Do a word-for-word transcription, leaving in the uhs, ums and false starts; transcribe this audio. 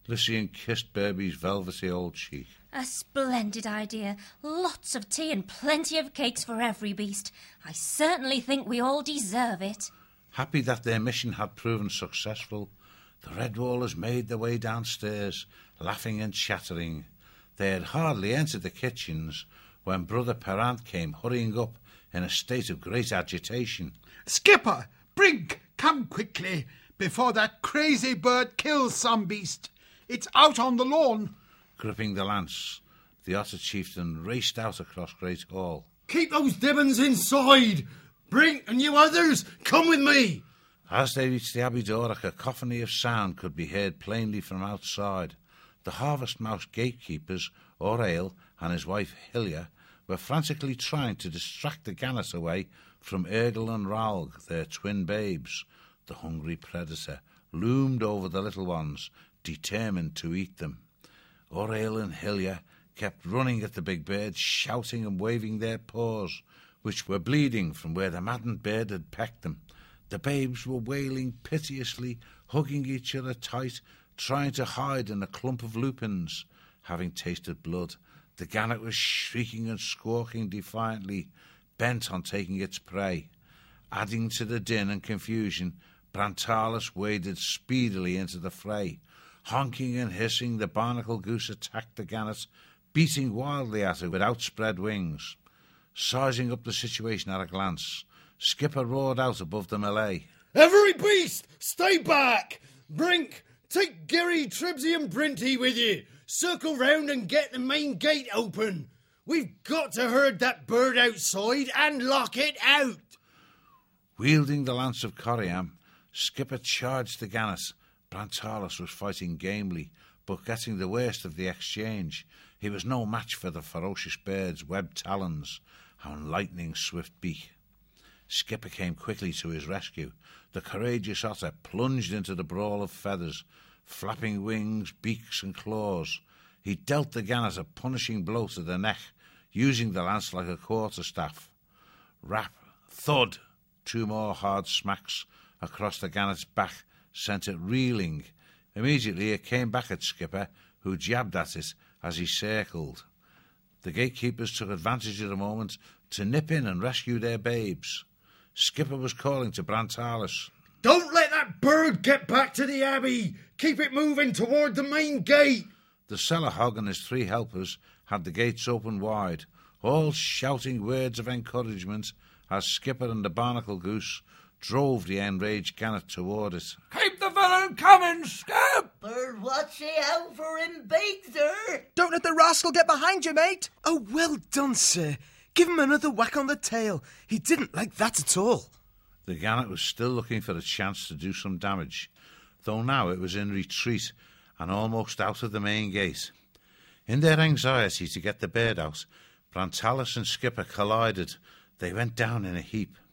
Lucien kissed Berby's velvety old cheek. A splendid idea. Lots of tea and plenty of cakes for every beast. I certainly think we all deserve it. Happy that their mission had proven successful, the Redwallers made their way downstairs, laughing and chattering. They had hardly entered the kitchens when Brother Perrant came hurrying up in a state of great agitation. "Skipper, Brink, come quickly, before that crazy bird kills some beast. It's out on the lawn." Gripping the lance, the Otter chieftain raced out across Great Hall. "Keep those Dibbons inside! Brink and you others, come with me!" As they reached the abbey door, a cacophony of sound could be heard plainly from outside. The Harvest Mouse gatekeepers, Orail and his wife Hilya, were frantically trying to distract the gannets away from Ergel and Ralg, their twin babes. The hungry predator loomed over the little ones, determined to eat them. Orail and Hilya kept running at the big birds, shouting and waving their paws, which were bleeding from where the maddened bird had pecked them. The babes were wailing piteously, hugging each other tight, trying to hide in a clump of lupins. Having tasted blood, the gannet was shrieking and squawking defiantly, bent on taking its prey. Adding to the din and confusion, Brantalis waded speedily into the fray. Honking and hissing, the barnacle goose attacked the gannet, beating wildly at it with outspread wings. Sizing up the situation at a glance, Skipper roared out above the melee. "Every beast, stay back! Brink, take Gerry, Tribsy and Brinty with you. Circle round and get the main gate open. We've got to herd that bird outside and lock it out." Wielding the lance of Coriam, Skipper charged the gannet. Brantalis was fighting gamely, but getting the worst of the exchange. He was no match for the ferocious bird's webbed talons and lightning-swift beak. Skipper came quickly to his rescue. The courageous otter plunged into the brawl of feathers, flapping wings, beaks and claws. He dealt the gannet a punishing blow to the neck, using the lance like a quarterstaff. Rap, thud, two more hard smacks across the gannet's back sent it reeling. Immediately it came back at Skipper, who jabbed at it as he circled. The gatekeepers took advantage of the moment to nip in and rescue their babes. Skipper was calling to Brantalis. "Don't let that bird get back to the abbey. Keep it moving toward the main gate." The cellar hog and his three helpers had the gates open wide, all shouting words of encouragement as Skipper and the barnacle goose drove the enraged gannet toward it. "Keep the villain coming, Skip!" "Bird, watch out for him big, sir!" "Don't let the rascal get behind you, mate!" "Oh, well done, sir. Give him another whack on the tail. He didn't like that at all." The gannet was still looking for a chance to do some damage, though now it was in retreat and almost out of the main gate. In their anxiety to get the bird out, Brantalis and Skipper collided. They went down in a heap.